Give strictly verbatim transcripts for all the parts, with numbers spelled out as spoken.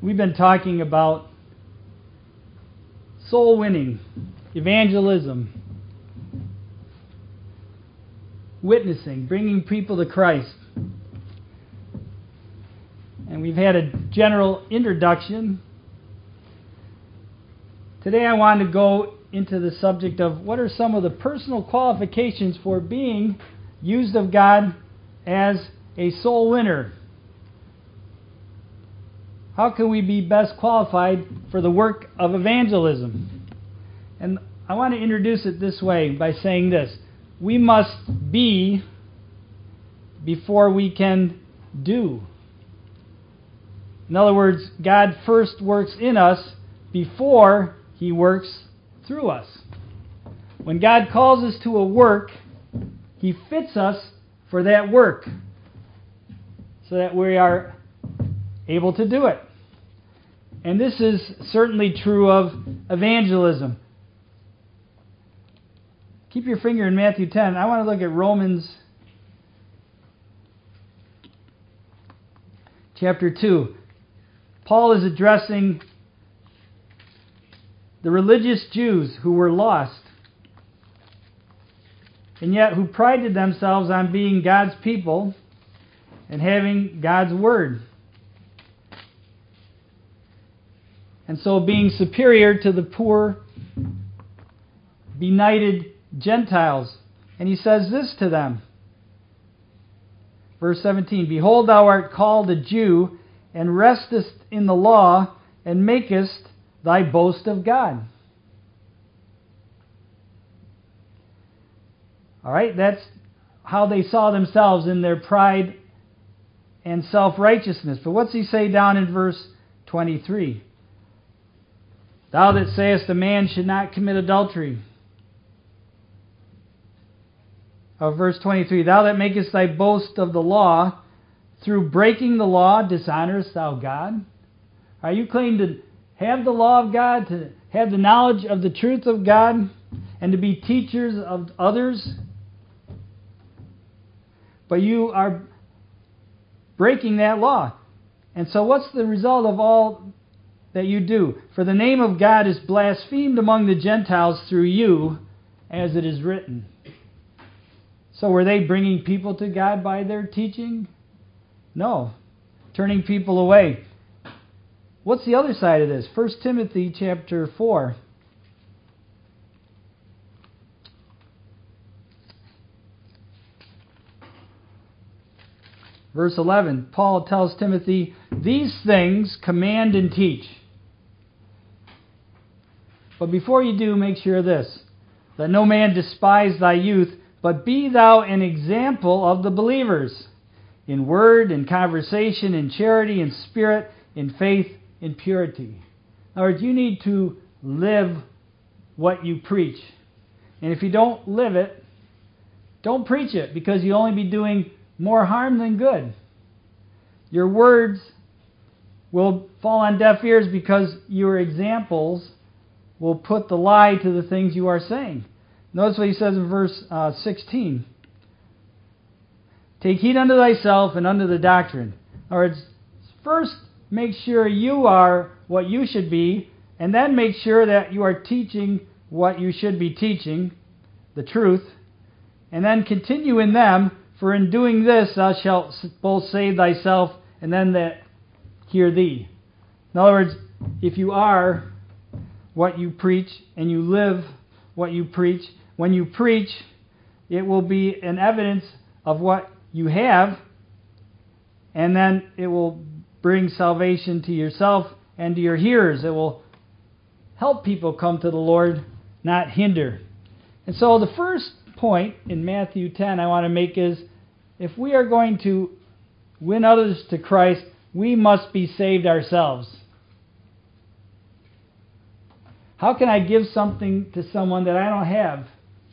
we've been talking about soul winning, evangelism, witnessing, bringing people to Christ. And we've had a general introduction. Today I want to go into the subject of what are some of the personal qualifications for being used of God as a soul winner. How can we be best qualified for the work of evangelism? And I want to introduce it this way by saying this. We must be before we can do. In other words, God first works in us before He works through us. When God calls us to a work, He fits us for that work so that we are able to do it. And this is certainly true of evangelism. Keep your finger in Matthew ten. I want to look at Romans chapter two. Paul is addressing the religious Jews who were lost, and yet who prided themselves on being God's people and having God's word. And so being superior to the poor, benighted Gentiles. And he says this to them. Verse seventeen, Behold, thou art called a Jew, and restest in the law, and makest thy boast of God. All right, that's how they saw themselves in their pride and self-righteousness. But what's he say down in verse twenty-three? Thou that sayest a man should not commit adultery. Of verse twenty-three, Thou that makest thy boast of the law, through breaking the law dishonorest thou God? Are you claiming to have the law of God, to have the knowledge of the truth of God, and to be teachers of others? But you are breaking that law. And so what's the result of all that you do? For the name of God is blasphemed among the Gentiles through you, as it is written. So were they bringing people to God by their teaching? No. Turning people away. What's the other side of this? First Timothy chapter four. Verse eleven, Paul tells Timothy, These things command and teach. But before you do, make sure of this, that no man despise thy youth, but be thou an example of the believers, in word, in conversation, in charity, in spirit, in faith, in purity. In other words, you need to live what you preach. And if you don't live it, don't preach it, because you'll only be doing more harm than good. Your words will fall on deaf ears because your examples will put the lie to the things you are saying. Notice what he says in verse uh, sixteen. Take heed unto thyself and unto the doctrine. In other words, first make sure you are what you should be, and then make sure that you are teaching what you should be teaching, the truth, and then continue in them, for in doing this thou shalt both save thyself and them that hear thee. In other words, if you are what you preach and you live what you preach, when you preach, it will be an evidence of what you have, and then it will bring salvation to yourself and to your hearers. It will help people come to the Lord, not hinder. And so the first point in Matthew ten I want to make is, if we are going to win others to Christ, we must be saved ourselves. How can I give something to someone that I don't have?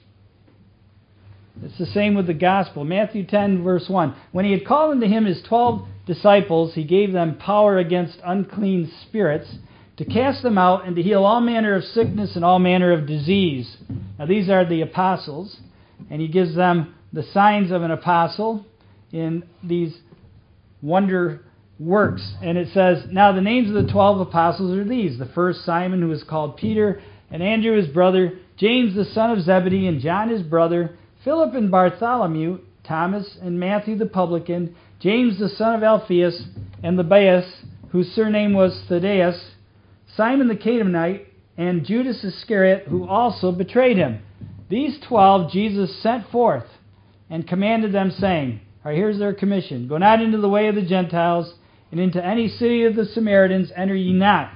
It's the same with the gospel. Matthew ten, verse one. When he had called unto him his twelve disciples, he gave them power against unclean spirits, to cast them out, and to heal all manner of sickness and all manner of disease. Now these are the apostles, and he gives them the signs of an apostle in these wonder works. And it says, now the names of the twelve apostles are these. The first, Simon, who was called Peter, and Andrew his brother, James the son of Zebedee, and John his brother, Philip and Bartholomew, Thomas and Matthew the publican, James the son of Alphaeus, and Lebbaeus, whose surname was Thaddeus, Simon the Canaanite, and Judas Iscariot, who also betrayed him. These twelve Jesus sent forth and commanded them, saying, all right, here's their commission. Go not into the way of the Gentiles, and into any city of the Samaritans enter ye not.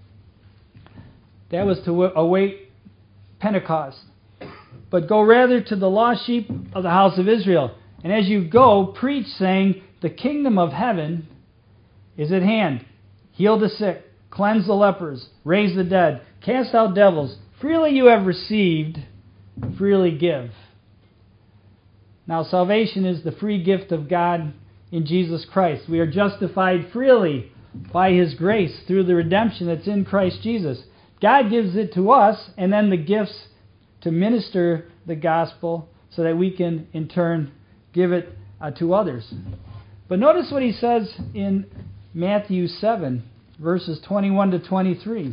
That was to await Pentecost. But go rather to the lost sheep of the house of Israel. And as you go, preach, saying, the kingdom of heaven is at hand. Heal the sick, cleanse the lepers, raise the dead, cast out devils. Freely you have received, freely give. Now salvation is the free gift of God in Jesus Christ. We are justified freely by His grace through the redemption that's in Christ Jesus. God gives it to us, and then the gifts to minister the gospel so that we can in turn give it uh, to others. But notice what He says in Matthew seven, verses twenty-one to twenty-three.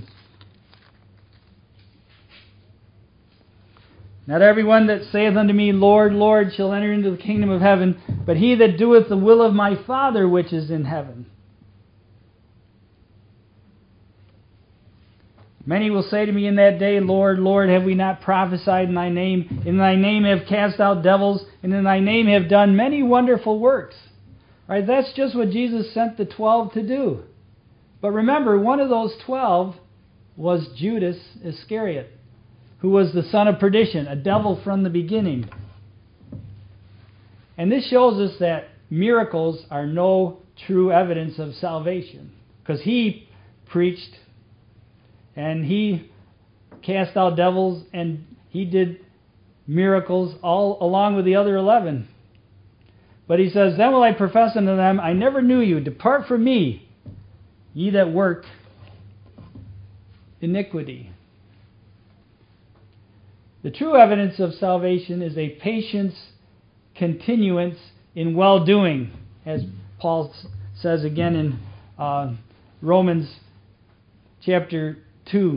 Not everyone that saith unto me, Lord, Lord, shall enter into the kingdom of heaven, but he that doeth the will of my Father which is in heaven. Many will say to me in that day, Lord, Lord, have we not prophesied in thy name? In thy name have cast out devils, and in thy name have done many wonderful works. Right? That's just what Jesus sent the twelve to do. But remember, one of those twelve was Judas Iscariot, who was the son of perdition, a devil from the beginning. And this shows us that miracles are no true evidence of salvation, because he preached and he cast out devils and he did miracles all along with the other eleven. But he says, then will I profess unto them, I never knew you. Depart from me, ye that work iniquity. The true evidence of salvation is a patience, continuance in well-doing, as Paul says again in uh, Romans chapter two.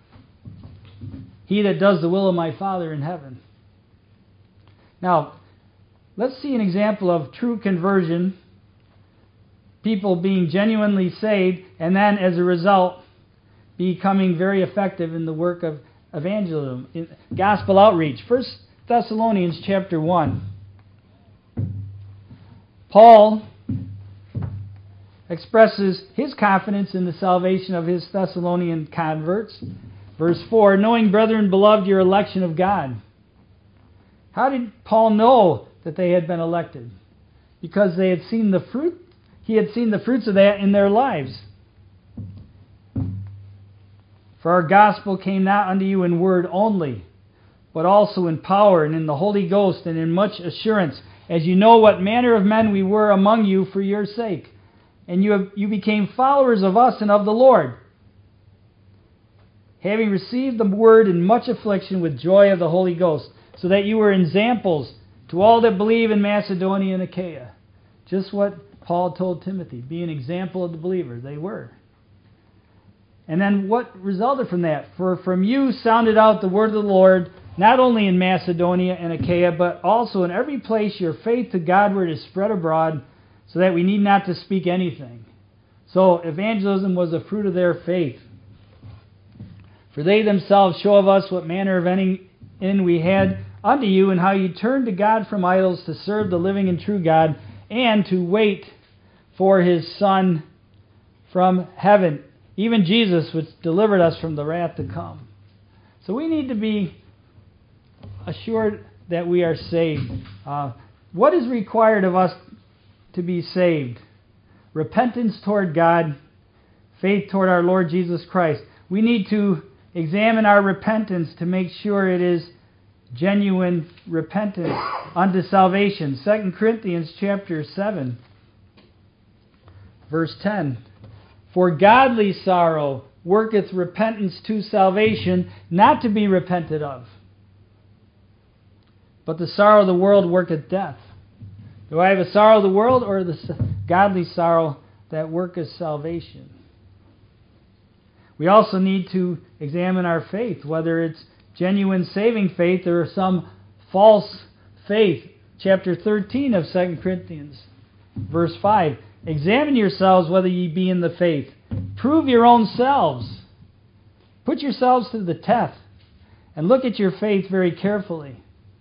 He that does the will of my Father in heaven. Now, let's see an example of true conversion, people being genuinely saved, and then as a result becoming very effective in the work of evangelism, in gospel outreach. First Thessalonians chapter one. Paul expresses his confidence in the salvation of his Thessalonian converts. Verse four, knowing, brethren, beloved, your election of God. How did Paul know that they had been elected? Because they had seen the fruit, he had seen the fruits of that in their lives. For our gospel came not unto you in word only, but also in power and in the Holy Ghost and in much assurance, as you know what manner of men we were among you for your sake. And you have, you became followers of us and of the Lord, having received the word in much affliction with joy of the Holy Ghost, so that you were examples to all that believe in Macedonia and Achaia. Just what Paul told Timothy, be an example of the believers. They were. And then what resulted from that? For from you sounded out the word of the Lord, not only in Macedonia and Achaia, but also in every place your faith to Godward is spread abroad, so that we need not to speak anything. So evangelism was a fruit of their faith. For they themselves show of us what manner of end we had unto you, and how you turned to God from idols to serve the living and true God, and to wait for His Son from heaven, even Jesus, which delivered us from the wrath to come. So we need to be assured that we are saved. Uh, what is required of us to be saved? Repentance toward God, faith toward our Lord Jesus Christ. We need to examine our repentance to make sure it is genuine repentance unto salvation. Second Corinthians chapter seven, verse ten. For godly sorrow worketh repentance to salvation, not to be repented of. But the sorrow of the world worketh death. Do I have a sorrow of the world or the godly sorrow that work of salvation. We also need to examine our faith, whether it's genuine saving faith or some false faith. Chapter thirteen of Second Corinthians, verse five. Examine yourselves whether ye be in the faith. Prove your own selves. Put yourselves to the test and look at your faith very carefully.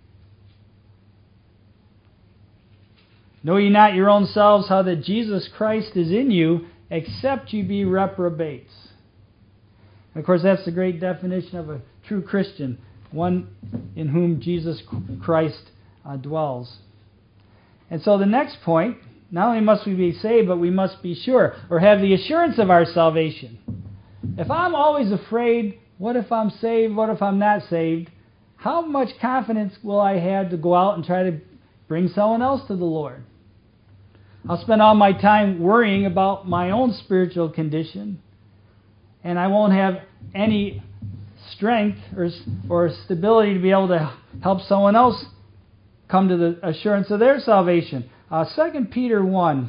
Know ye not your own selves how that Jesus Christ is in you, except ye be reprobates. And of course, that's the great definition of a true Christian, one in whom Jesus Christ uh, dwells. And so the next point, not only must we be saved, but we must be sure, or have the assurance of our salvation. If I'm always afraid, what if I'm saved, what if I'm not saved, how much confidence will I have to go out and try to bring someone else to the Lord? I'll spend all my time worrying about my own spiritual condition, and I won't have any strength or, or stability to be able to help someone else come to the assurance of their salvation. Uh, Second Peter one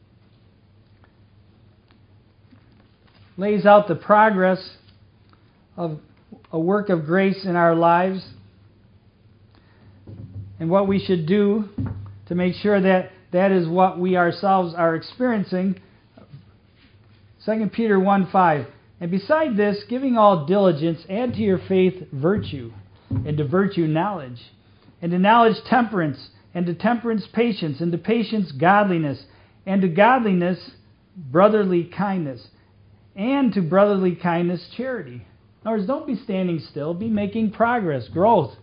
lays out the progress of a work of grace in our lives and what we should do to make sure that that is what we ourselves are experiencing. Second Peter one five. And beside this, giving all diligence, add to your faith virtue, and to virtue knowledge, and to knowledge temperance, and to temperance patience, and to patience godliness, and to godliness brotherly kindness, and to brotherly kindness charity. In other words, don't be standing still, be making progress, growth.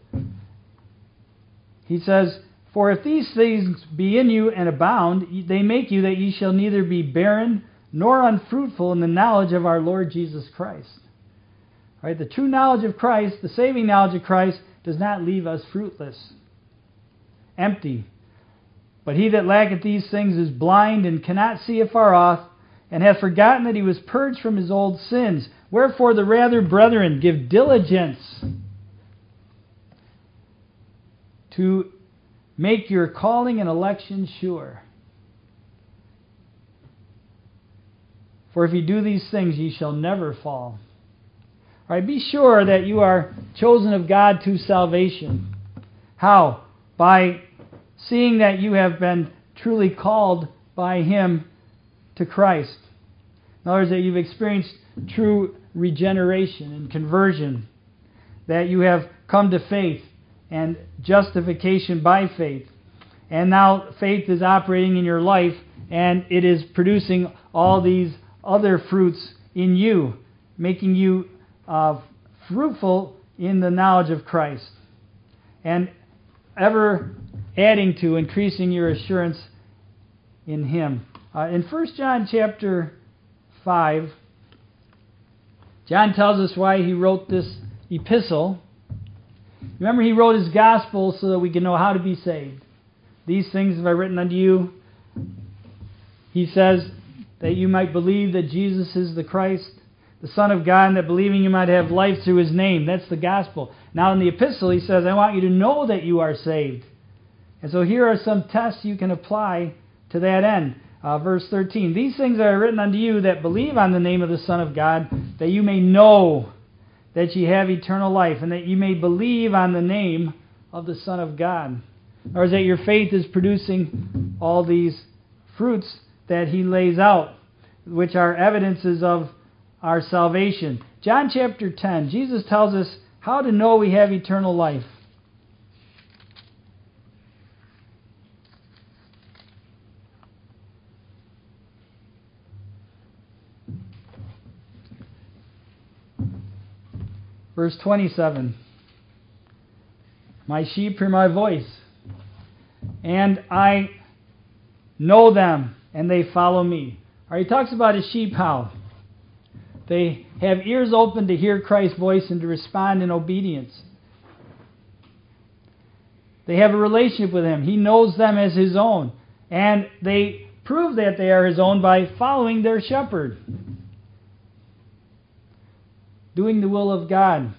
He says, for if these things be in you and abound, they make you that ye shall neither be barren nor unfruitful in the knowledge of our Lord Jesus Christ. All right, the true knowledge of Christ, the saving knowledge of Christ, does not leave us fruitless, empty. But he that lacketh these things is blind and cannot see afar off, and hath forgotten that he was purged from his old sins. Wherefore the rather, brethren, give diligence to make your calling and election sure. For if ye do these things, ye shall never fall. All right, be sure that you are chosen of God to salvation. How? By seeing that you have been truly called by Him to Christ. In other words, that you've experienced true regeneration and conversion. That you have come to faith and justification by faith. And now faith is operating in your life, and it is producing all these other fruits in you, making you uh, fruitful in the knowledge of Christ, and ever adding to, increasing your assurance in Him. Uh, in First John chapter five, John tells us why he wrote this epistle. Remember, he wrote his gospel so that we can know how to be saved. These things have I written unto you, he says, that you might believe that Jesus is the Christ, the Son of God, and that believing you might have life through His name. That's the gospel. Now in the epistle he says, I want you to know that you are saved. And so here are some tests you can apply to that end. Uh, verse thirteen, these things are written unto you that believe on the name of the Son of God, that you may know that ye have eternal life, and that you may believe on the name of the Son of God. Or is that your faith is producing all these fruits that he lays out, which are evidences of our salvation. John chapter ten, Jesus tells us how to know we have eternal life. Verse twenty-seven, my sheep hear my voice, and I know them, and they follow me. All right, he talks about his sheep how? They have ears open to hear Christ's voice and to respond in obedience. They have a relationship with Him. He knows them as His own. And they prove that they are His own by following their shepherd. Doing the will of God.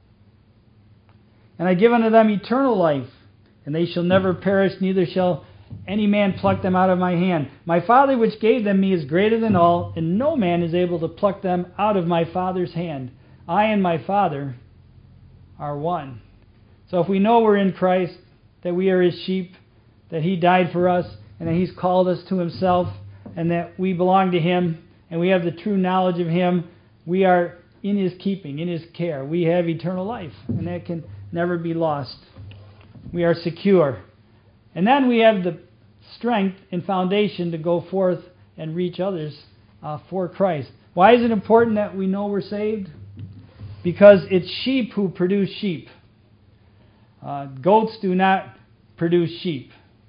And I give unto them eternal life, and they shall never perish, neither shall any man pluck them out of my hand. My Father which gave them me is greater than all, and no man is able to pluck them out of my Father's hand. I and my Father are one. So if we know we're in Christ, that we are His sheep, that He died for us, and that He's called us to Himself, and that we belong to Him, and we have the true knowledge of Him, we are in His keeping, in His care. We have eternal life, and that can never be lost. We are secure. And then we have the strength and foundation to go forth and reach others uh, for Christ. Why is it important that we know we're saved? Because it's sheep who produce sheep. Uh, goats do not produce sheep.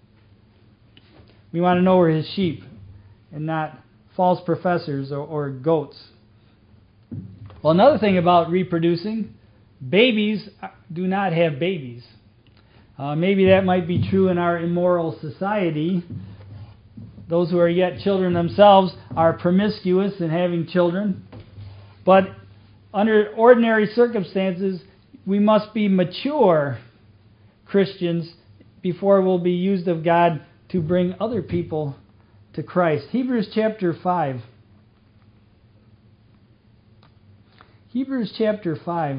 We want to know we're His sheep and not false professors or, or goats. Well, another thing about reproducing, babies do not have babies. Uh, maybe that might be true in our immoral society. Those who are yet children themselves are promiscuous in having children. But under ordinary circumstances, we must be mature Christians before we'll be used of God to bring other people to Christ. Hebrews chapter five. Hebrews chapter five.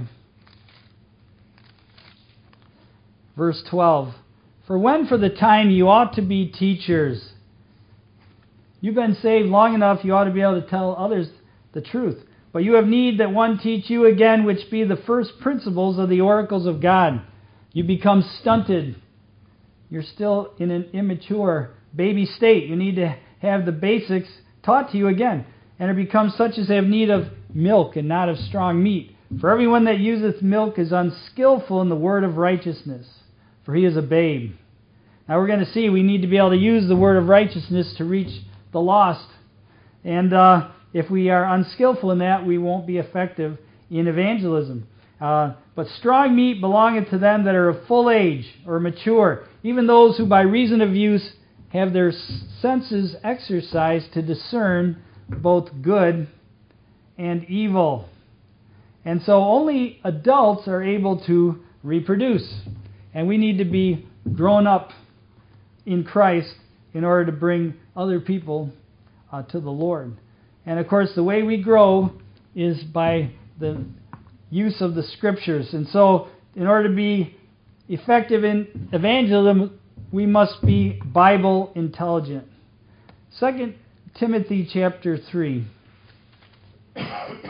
Verse twelve. For when for the time you ought to be teachers. You've been saved long enough, you ought to be able to tell others the truth. But you have need that one teach you again, which be the first principles of the oracles of God. You become stunted. You're still in an immature baby state. You need to have the basics taught to you again. And it becomes such as have need of milk and not of strong meat. For everyone that useth milk is unskillful in the word of righteousness, for he is a babe. Now we're going to see we need to be able to use the word of righteousness to reach the lost. And uh, if we are unskillful in that, we won't be effective in evangelism. Uh, but strong meat belongeth to them that are of full age or mature, even those who by reason of use have their senses exercised to discern both good and evil. And so only adults are able to reproduce. And we need to be grown up in Christ in order to bring other people uh, to the Lord. And of course, the way we grow is by the use of the Scriptures. And so, in order to be effective in evangelism, we must be Bible intelligent. Second Timothy chapter three. I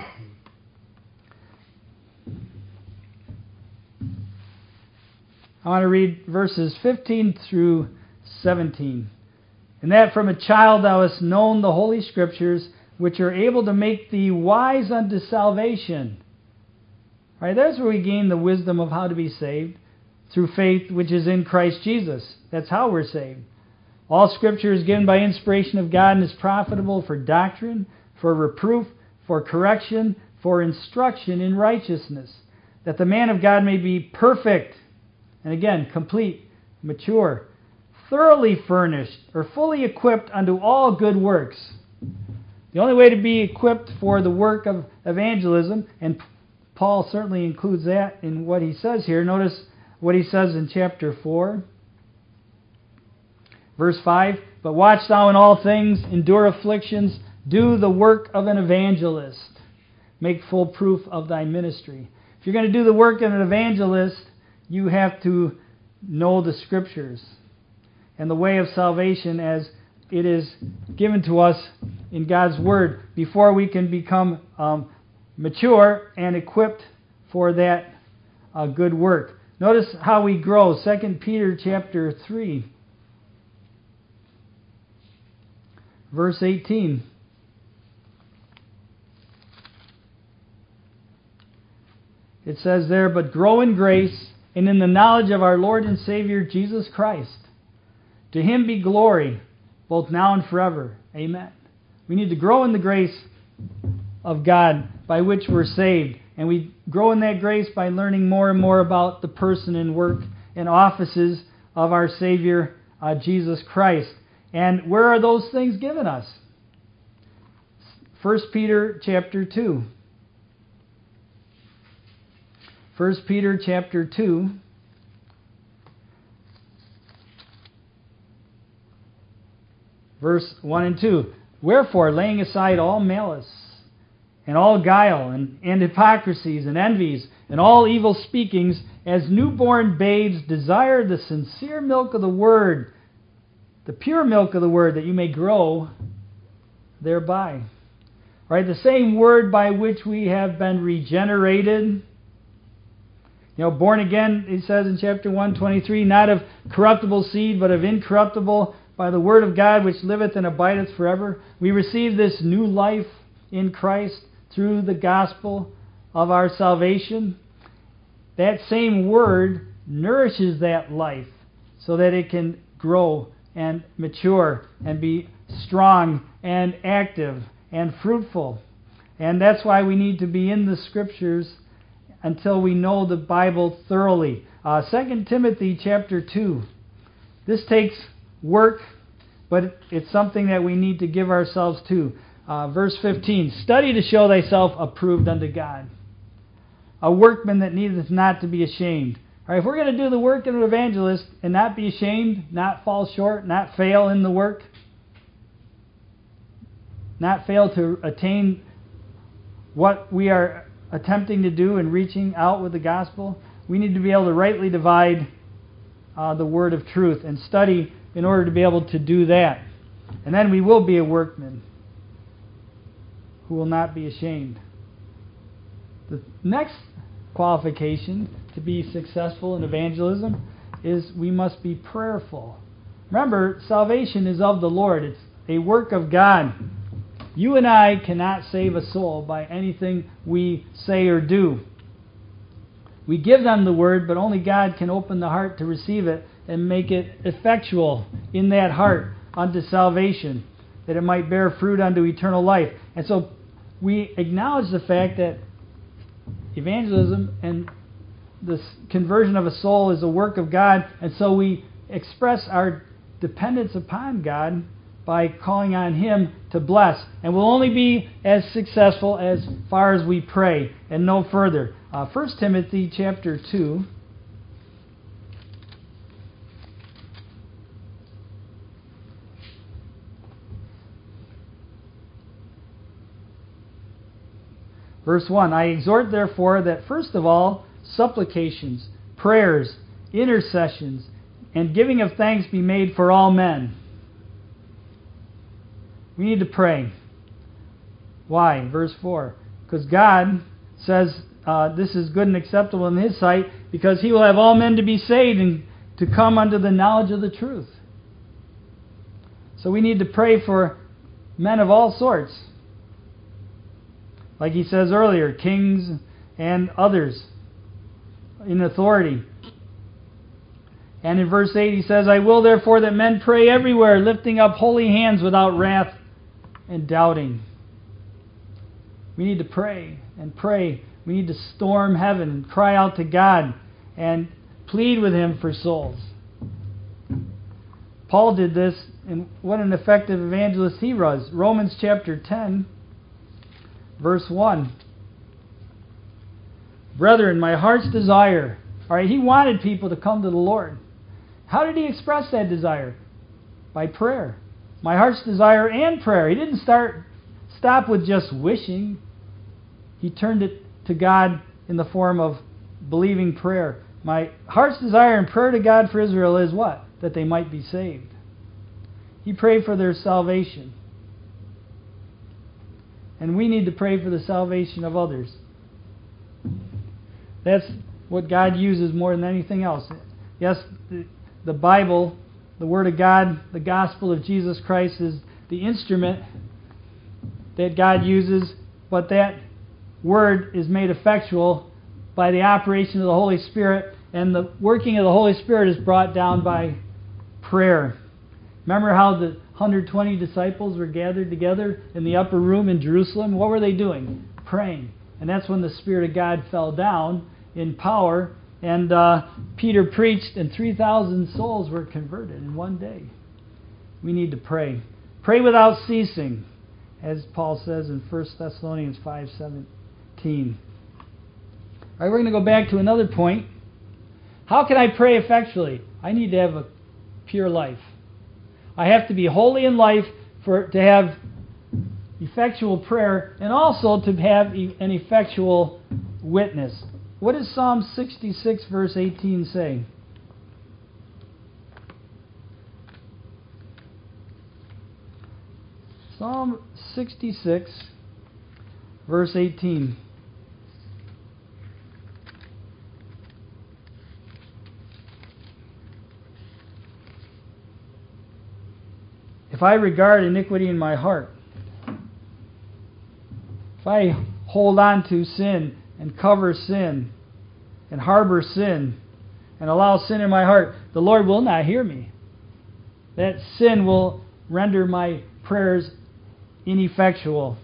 want to read verses fifteen through seventeen. And that from a child thou hast known the Holy Scriptures, which are able to make thee wise unto salvation. All right, there's where we gain the wisdom of how to be saved, through faith which is in Christ Jesus. That's how we're saved. All Scripture is given by inspiration of God and is profitable for doctrine, for reproof, for correction, for instruction in righteousness, that the man of God may be perfect, and again, complete, mature, thoroughly furnished, or fully equipped unto all good works. The only way to be equipped for the work of evangelism, and Paul certainly includes that in what he says here. Notice what he says in chapter four. Verse five, but watch thou in all things, endure afflictions, do the work of an evangelist. Make full proof of thy ministry. If you're going to do the work of an evangelist, you have to know the Scriptures and the way of salvation as it is given to us in God's Word before we can become um, mature and equipped for that uh, good work. Notice how we grow. Second Peter chapter three, verse eighteen. It says there, but grow in grace and in the knowledge of our Lord and Savior Jesus Christ. To Him be glory, both now and forever. Amen. We need to grow in the grace of God by which we're saved. And we grow in that grace by learning more and more about the person and work and offices of our Savior, uh, Jesus Christ. And where are those things given us? First Peter chapter two. First Peter chapter two. Verse one and two. Wherefore, laying aside all malice, and all guile, and, and hypocrisies, and envies, and all evil speakings, as newborn babes desire the sincere milk of the word, the pure milk of the word, that you may grow thereby. Right? The same word by which we have been regenerated. You know, born again, he says in chapter one twenty-three, not of corruptible seed, but of incorruptible, by the word of God which liveth and abideth forever. We receive this new life in Christ through the gospel of our salvation. That same word nourishes that life so that it can grow and mature and be strong and active and fruitful. And that's why we need to be in the Scriptures until we know the Bible thoroughly. Uh, Second Timothy chapter two. This takes work, but it's something that we need to give ourselves to. Uh, verse fifteen. Study to show thyself approved unto God, a workman that needeth not to be ashamed. All right, if we're going to do the work of an evangelist and not be ashamed, not fall short, not fail in the work, not fail to attain what we are attempting to do in reaching out with the gospel, we need to be able to rightly divide uh, the word of truth and study in order to be able to do that. And then we will be a workman who will not be ashamed. The next qualification to be successful in evangelism is we must be prayerful. Remember, salvation is of the Lord. It's a work of God. You and I cannot save a soul by anything we say or do. We give them the word, but only God can open the heart to receive it and make it effectual in that heart unto salvation, that it might bear fruit unto eternal life. And so we acknowledge the fact that evangelism and the conversion of a soul is a work of God, and so we express our dependence upon God by calling on Him to bless. And we'll only be as successful as far as we pray and no further. Uh, First Timothy chapter two. Verse one, I exhort therefore that first of all supplications, prayers, intercessions, and giving of thanks be made for all men. We need to pray. Why? Verse four. Because God says uh, this is good and acceptable in His sight, because He will have all men to be saved and to come unto the knowledge of the truth. So we need to pray for men of all sorts. Like he says earlier, kings and others in authority. And in verse eight he says, I will therefore that men pray everywhere, lifting up holy hands without wrath and doubting. We need to pray and pray. We need to storm heaven and cry out to God and plead with Him for souls. Paul did this, and what an effective evangelist he was. Romans chapter ten, verse one. Brethren, my heart's desire. All right, he wanted people to come to the Lord. How did he express that desire? By prayer. My heart's desire and prayer. He didn't start stop with just wishing. He turned it to God in the form of believing prayer. My heart's desire and prayer to God for Israel is what? That they might be saved. He prayed for their salvation. And we need to pray for the salvation of others. That's what God uses more than anything else. Yes, the, the Bible, the Word of God, the gospel of Jesus Christ is the instrument that God uses, but that Word is made effectual by the operation of the Holy Spirit, and the working of the Holy Spirit is brought down by prayer. Remember how the one hundred twenty disciples were gathered together in the upper room in Jerusalem? What were they doing? Praying. And that's when the Spirit of God fell down in power, and uh, Peter preached, and three thousand souls were converted in one day. We need to pray. Pray without ceasing, as Paul says in First Thessalonians five seventeen. All right, we're going to go back to another point. How can I pray effectually? I need to have a pure life. I have to be holy in life for to have effectual prayer and also to have an effectual witness. What does Psalm sixty-six verse eighteen say? Psalm sixty-six verse eighteen. If I regard iniquity in my heart, if I hold on to sin and cover sin and harbor sin and allow sin in my heart, the Lord will not hear me. That sin will render my prayers ineffectual.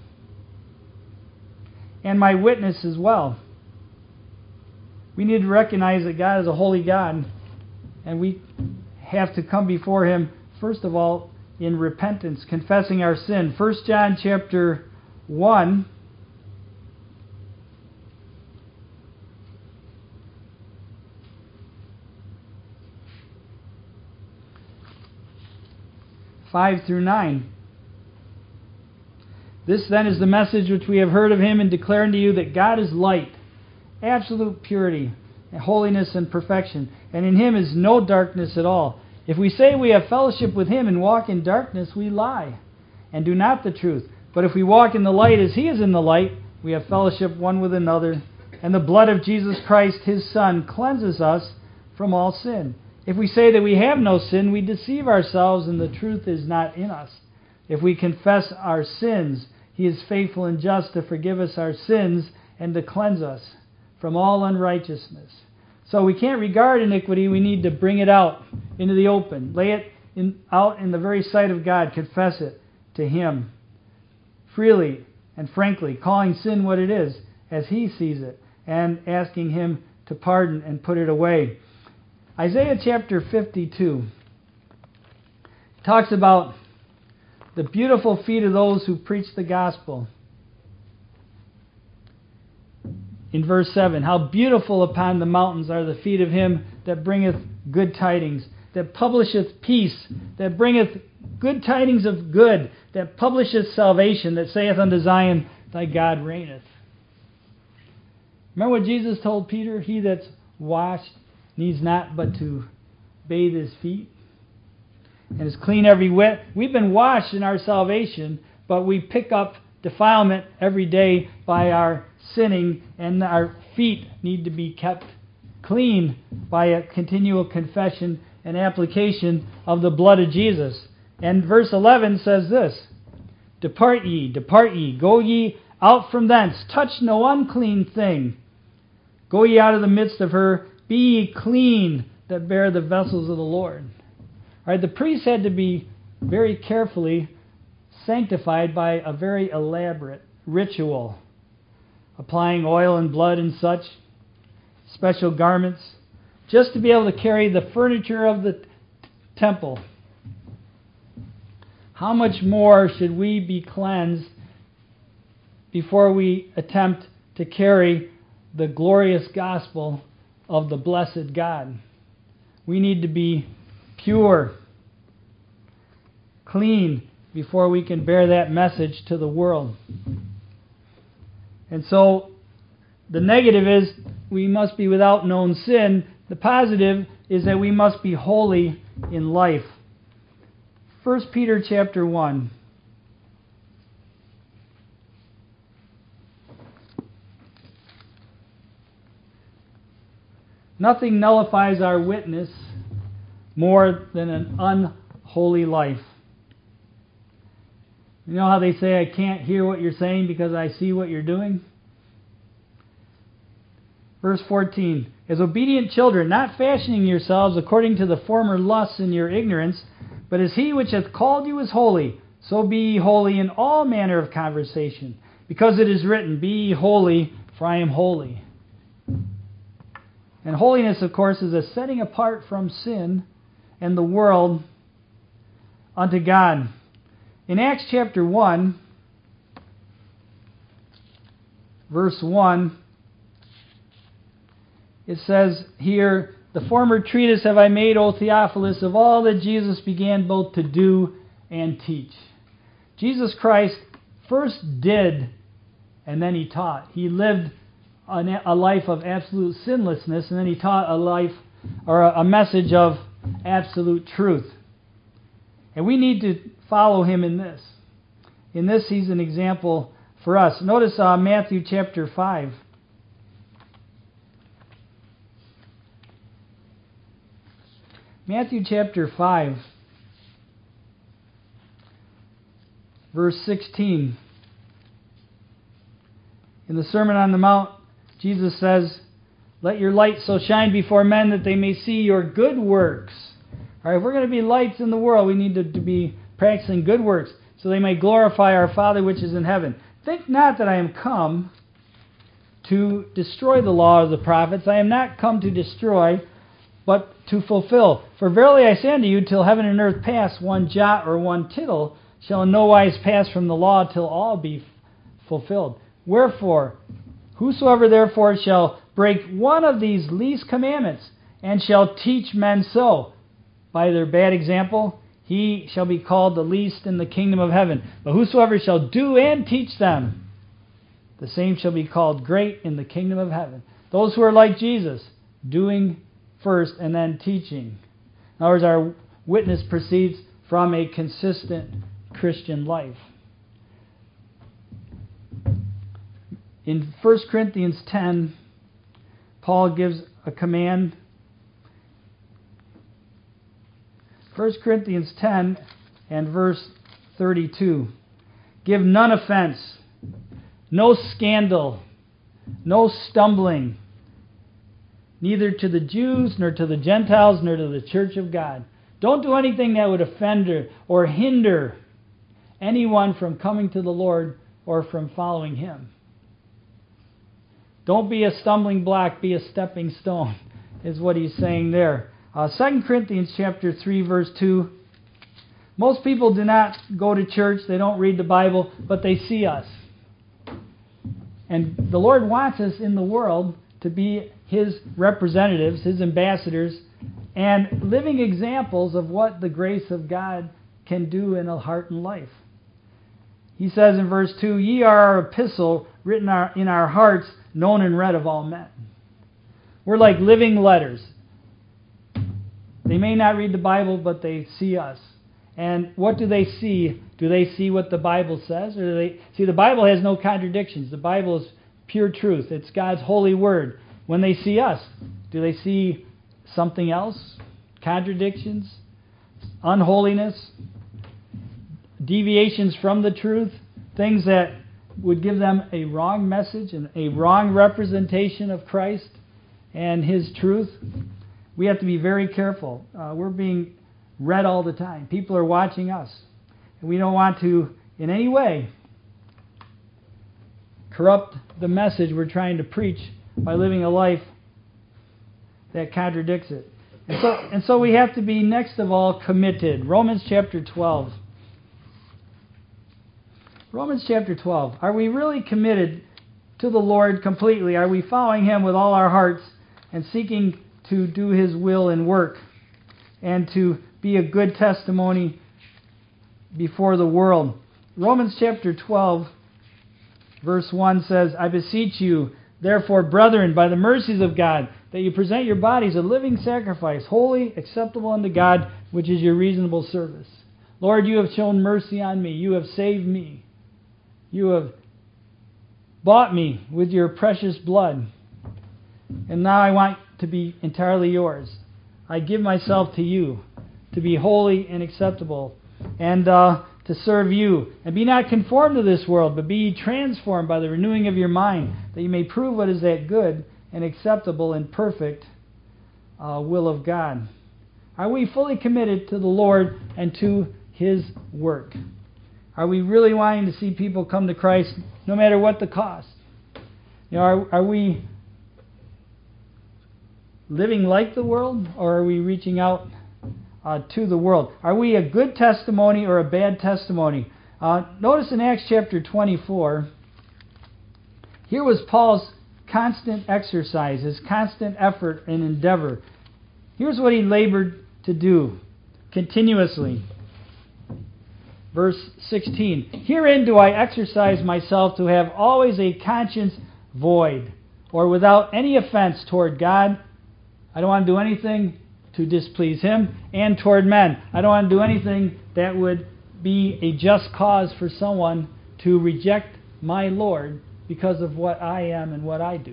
And my witness as well. We need to recognize that God is a holy God, and we have to come before Him, first of all, in repentance, confessing our sin. First John chapter one, five through nine. This then is the message which we have heard of Him and declare unto you, that God is light, absolute purity, and holiness and perfection, and in Him is no darkness at all. If we say we have fellowship with Him and walk in darkness, we lie, and do not the truth. But if we walk in the light as He is in the light, we have fellowship one with another, and the blood of Jesus Christ, His Son, cleanses us from all sin. If we say that we have no sin, we deceive ourselves, and the truth is not in us. If we confess our sins, He is faithful and just to forgive us our sins and to cleanse us from all unrighteousness. So we can't regard iniquity. We need to bring it out into the open. Lay it in, out in the very sight of God. Confess it to Him freely and frankly, calling sin what it is as He sees it, and asking Him to pardon and put it away. Isaiah chapter fifty-two talks about the beautiful feet of those who preach the gospel. In verse seven, how beautiful upon the mountains are the feet of him that bringeth good tidings, that publisheth peace, that bringeth good tidings of good, that publisheth salvation, that saith unto Zion, thy God reigneth. Remember what Jesus told Peter? He that's washed needs not but to bathe his feet and is clean every whit. We've been washed in our salvation, but we pick up defilement every day by our sinning, and our feet need to be kept clean by a continual confession and application of the blood of Jesus. And verse eleven says this, Depart ye, depart ye, go ye out from thence, touch no unclean thing. Go ye out of the midst of her, be ye clean that bear the vessels of the Lord. All right, the priests had to be very carefully sanctified by a very elaborate ritual, applying oil and blood and such, special garments, just to be able to carry the furniture of the t- temple. How much more should we be cleansed before we attempt to carry the glorious gospel of the blessed God? We need to be pure, clean, before we can bear that message to the world. And so, the negative is we must be without known sin. The positive is that we must be holy in life. First Peter chapter one. Nothing nullifies our witness more than an unholy life. You know how they say, I can't hear what you're saying because I see what you're doing? Verse fourteen, As obedient children, not fashioning yourselves according to the former lusts in your ignorance, but as he which hath called you is holy, so be ye holy in all manner of conversation. Because it is written, Be ye holy, for I am holy. And holiness, of course, is a setting apart from sin and the world unto God. In Acts chapter one, verse one, it says here the former treatise have I made, O Theophilus, of all that Jesus began both to do and teach. Jesus Christ first did, and then he taught. He lived a life of absolute sinlessness, and then he taught a life or a message of absolute truth. And we need to follow him in this. In this, he's an example for us. Notice uh, Matthew chapter five. Matthew chapter five, verse sixteen. In the Sermon on the Mount, Jesus says, "Let your light so shine before men that they may see your good works." All right, if we're going to be lights in the world, we need to, to be practicing good works, so they may glorify our Father which is in heaven. Think not that I am come to destroy the law of the prophets. I am not come to destroy, but to fulfill. For verily I say unto you, till heaven and earth pass, one jot or one tittle shall in no wise pass from the law till all be fulfilled. Wherefore, whosoever therefore shall break one of these least commandments, and shall teach men so, by their bad example, he shall be called the least in the kingdom of heaven. But whosoever shall do and teach them, the same shall be called great in the kingdom of heaven. Those who are like Jesus, doing first and then teaching. In other words, our witness proceeds from a consistent Christian life. In First Corinthians ten, Paul gives a command. First Corinthians ten and verse thirty-two. Give none offense, no scandal, no stumbling, neither to the Jews, nor to the Gentiles, nor to the church of God. Don't do anything that would offend or hinder anyone from coming to the Lord or from following Him. Don't be a stumbling block, be a stepping stone, is what he's saying there. Uh, Second Corinthians chapter three, verse two. Most people do not go to church, they don't read the Bible, but they see us. And the Lord wants us in the world to be His representatives, His ambassadors, and living examples of what the grace of God can do in a heart and life. He says in verse two, "Ye are our epistle, written in our hearts, known and read of all men." We're like living letters. They may not read the Bible, but they see us. And what do they see? Do they see what the Bible says? Or do they see, the Bible has no contradictions. The Bible is pure truth. It's God's holy word. When they see us, do they see something else? Contradictions? Unholiness? Deviations from the truth? Things that would give them a wrong message and a wrong representation of Christ and His truth? We have to be very careful. Uh, we're being read all the time. People are watching us. And we don't want to, in any way, corrupt the message we're trying to preach by living a life that contradicts it. And so, and so we have to be, next of all, committed. Romans chapter twelve. Romans chapter twelve. Are we really committed to the Lord completely? Are we following Him with all our hearts and seeking to do His will and work and to be a good testimony before the world? Romans chapter twelve, verse one says, "I beseech you, therefore, brethren, by the mercies of God, that you present your bodies a living sacrifice, holy, acceptable unto God, which is your reasonable service." Lord, you have shown mercy on me. You have saved me. You have bought me with your precious blood. And now I want to be entirely yours. I give myself to you to be holy and acceptable and uh, to serve you. And be not conformed to this world, but be ye transformed by the renewing of your mind, that you may prove what is that good and acceptable and perfect uh, will of God. Are we fully committed to the Lord and to His work? Are we really wanting to see people come to Christ no matter what the cost? You know, are, are we living like the world, or are we reaching out uh, to the world? Are we a good testimony or a bad testimony? Uh, notice in Acts chapter twenty-four, here was Paul's constant exercise, his constant effort and endeavor. Here's what he labored to do continuously. Verse sixteen, herein do I exercise myself to have always a conscience void, or without any offense toward God. I don't want to do anything to displease Him, and toward men. I don't want to do anything that would be a just cause for someone to reject my Lord because of what I am and what I do.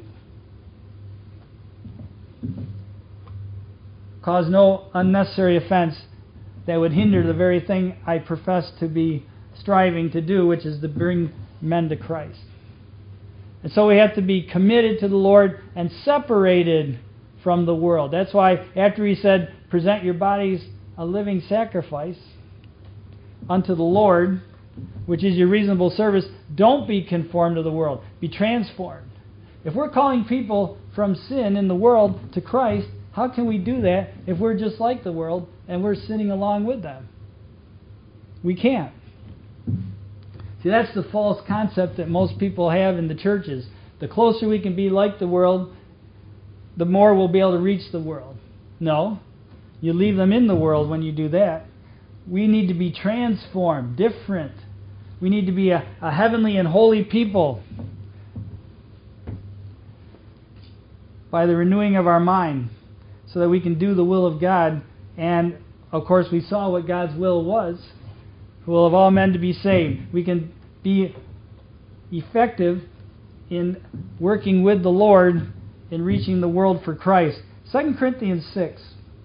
Cause no unnecessary offense that would hinder the very thing I profess to be striving to do, which is to bring men to Christ. And so we have to be committed to the Lord and separated from the world. That's why after he said, present your bodies a living sacrifice unto the Lord, which is your reasonable service, don't be conformed to the world. Be transformed. If we're calling people from sin in the world to Christ, how can we do that if we're just like the world and we're sinning along with them? We can't. See, that's the false concept that most people have in the churches. The closer we can be like the world, the more we'll be able to reach the world. No. You leave them in the world when you do that. We need to be transformed, different. We need to be a, a heavenly and holy people by the renewing of our mind, so that we can do the will of God. And, of course, we saw what God's will was. The will of all men to be saved. We can be effective in working with the Lord in reaching the world for Christ. Second Corinthians six.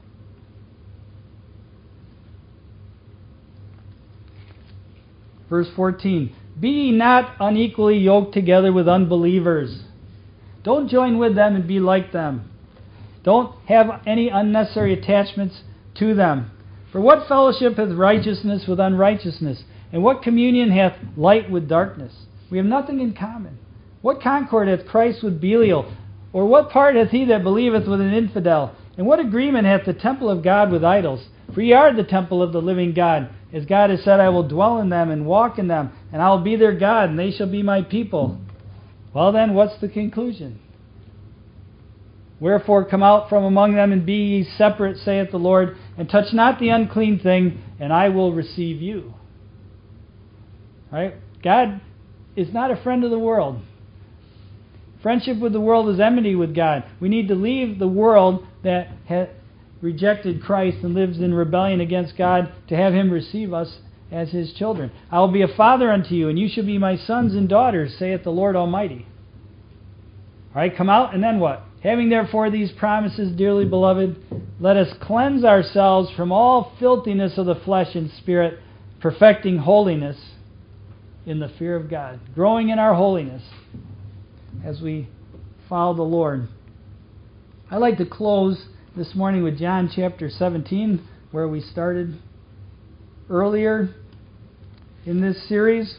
Verse fourteen. Be ye not unequally yoked together with unbelievers. Don't join with them and be like them. Don't have any unnecessary attachments to them. For what fellowship hath righteousness with unrighteousness? And what communion hath light with darkness? We have nothing in common. What concord hath Christ with Belial? Or what part hath he that believeth with an infidel? And what agreement hath the temple of God with idols? For ye are the temple of the living God. As God has said, I will dwell in them and walk in them, and I will be their God, and they shall be my people. Well then, what's the conclusion? Wherefore come out from among them, and be ye separate, saith the Lord, and touch not the unclean thing, and I will receive you. Right? God is not a friend of the world. Friendship with the world is enmity with God. We need to leave the world that has rejected Christ and lives in rebellion against God to have Him receive us as His children. I will be a father unto you, and you shall be my sons and daughters, saith the Lord Almighty. All right, come out, and then what? Having therefore these promises, dearly beloved, let us cleanse ourselves from all filthiness of the flesh and spirit, perfecting holiness in the fear of God, growing in our holiness as we follow the Lord. I'd like to close this morning with John chapter seventeen, where we started earlier in this series.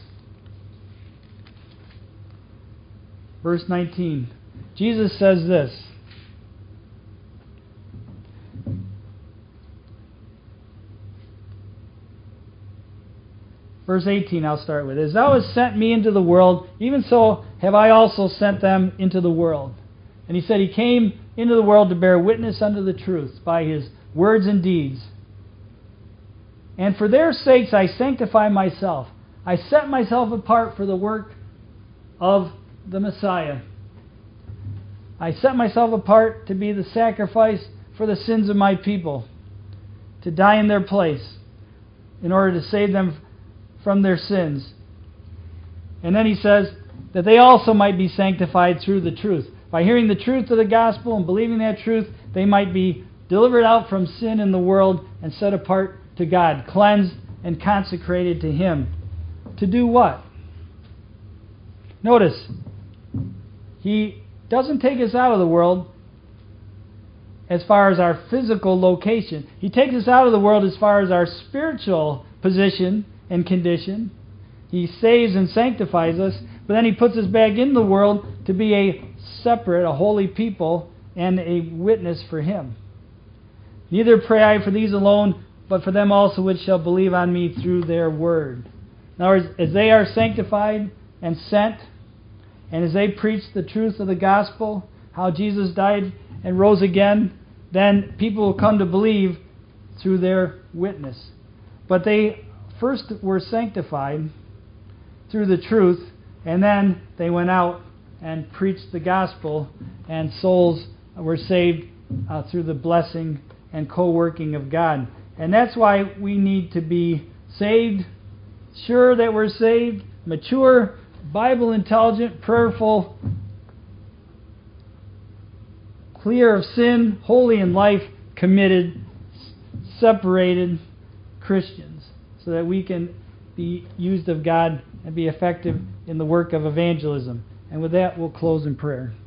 Verse nineteen. Jesus says this. Verse eighteen I'll start with. As thou hast sent me into the world, even so have I also sent them into the world. And he said he came into the world to bear witness unto the truth by his words and deeds. And for their sakes I sanctify myself. I set myself apart for the work of the Messiah. I set myself apart to be the sacrifice for the sins of my people, to die in their place in order to save them from their sins. And then he says that they also might be sanctified through the truth. By hearing the truth of the gospel and believing that truth, they might be delivered out from sin in the world and set apart to God, cleansed and consecrated to Him. To do what? Notice, He doesn't take us out of the world as far as our physical location. He takes us out of the world as far as our spiritual position and condition. He saves and sanctifies us, but then He puts us back in the world to be a separate, a holy people, and a witness for Him. Neither pray I for these alone, but for them also which shall believe on me through their word. In other words, as they are sanctified and sent, and as they preach the truth of the gospel, how Jesus died and rose again, then people will come to believe through their witness. But they first were sanctified through the truth, and then they went out and preached the gospel, and souls were saved uh, through the blessing and co-working of God. And that's why we need to be saved, sure that we're saved, mature, Bible intelligent, prayerful, clear of sin, holy in life, committed, separated Christians, so that we can be used of God and be effective in the work of evangelism. And with that, we'll close in prayer.